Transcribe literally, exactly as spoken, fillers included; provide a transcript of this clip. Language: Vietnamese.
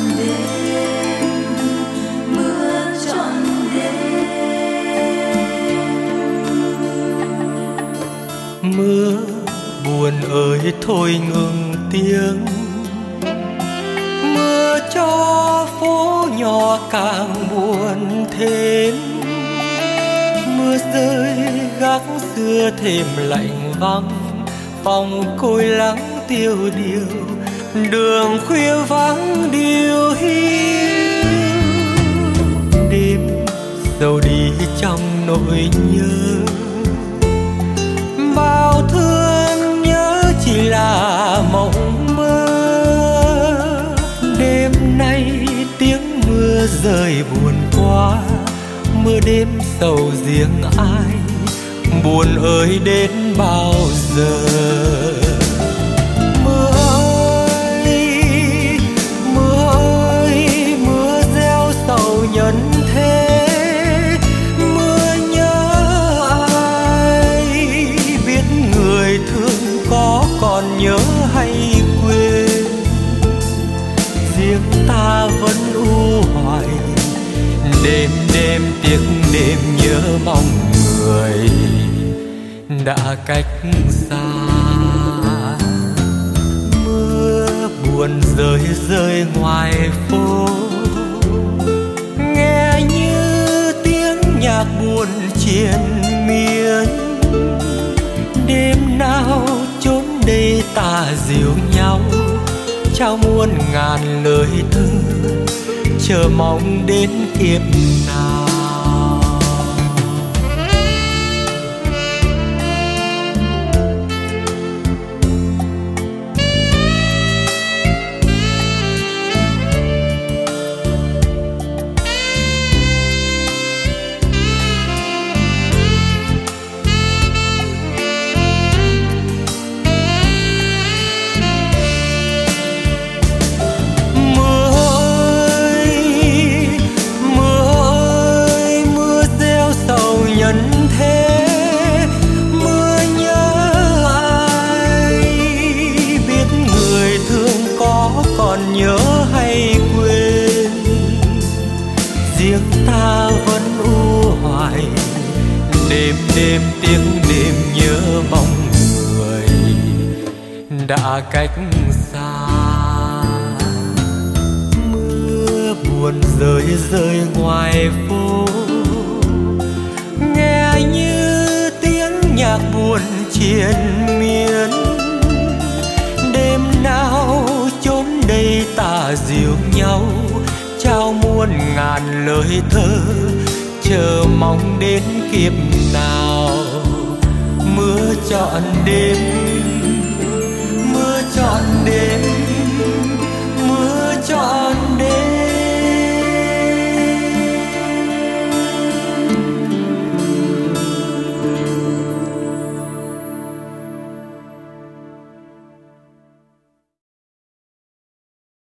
đêm, mưa trọn đêm. Mưa buồn ơi thôi ngừng tiếng, mưa cho phố nhỏ càng buồn thêm. Mưa rơi gác xưa thêm lạnh vắng, phòng côi lắng tiêu điều, đường khuya vắng điều hiu. Đêm dầu đi trong nỗi nhớ, bao thương nhớ chỉ là mộng mơ. Đêm nay tiếng mưa rơi buồn quá, mưa đêm sầu riêng ai, buồn ơi đến bao giờ. Mưa ơi, mưa ơi, mưa gieo sầu nhân thế. Mưa nhớ ai, biết người thương có còn nhớ hay quên. Riêng ta vẫn u hoài, đêm đêm tiếc đêm nhớ mong người đã cách xa. Mưa buồn rơi rơi ngoài phố, nghe như tiếng nhạc buồn triền miên. Đêm nào chốn đây ta dìu nhau, trao muôn ngàn lời thơ, chờ mong đến kiếp nào. Còn nhớ hay quên, riêng ta vẫn u hoài, đêm đêm tiếng đêm nhớ mong người đã cách xa. Mưa buồn rơi rơi ngoài phố, nghe như tiếng nhạc buồn triền miên. Đêm nào chốn đây ta dìu nhau, trao muôn ngàn lời thơ, chờ mong đến kiếp nào. Mưa trọn đêm, mưa trọn đêm,